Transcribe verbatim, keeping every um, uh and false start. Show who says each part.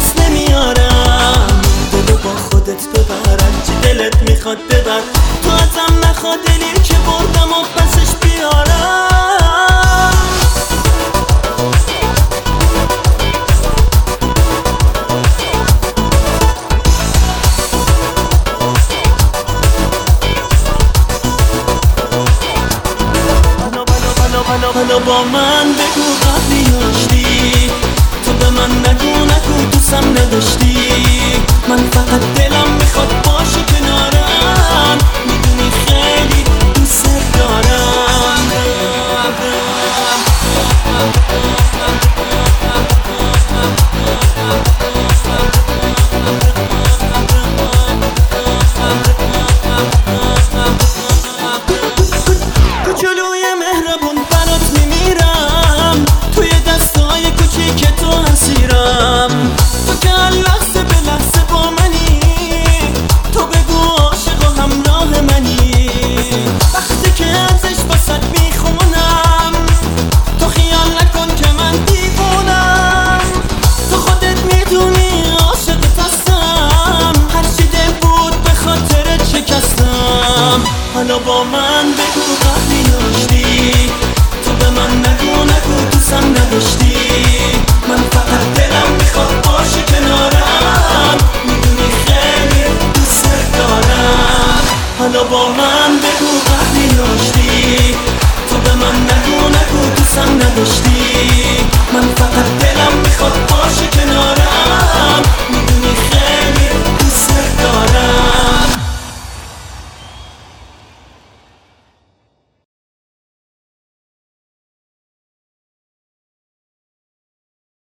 Speaker 1: دست نمیارم، دلو با خودت ببر، هرچی دلت میخواد ببر، تو ازم نخواد دلی که بردم و پسش بیارم. حالا با من بگو قبلی داشتی، تو به من نگو نگو دوستم نداشتی، من فقط دلم میخواد با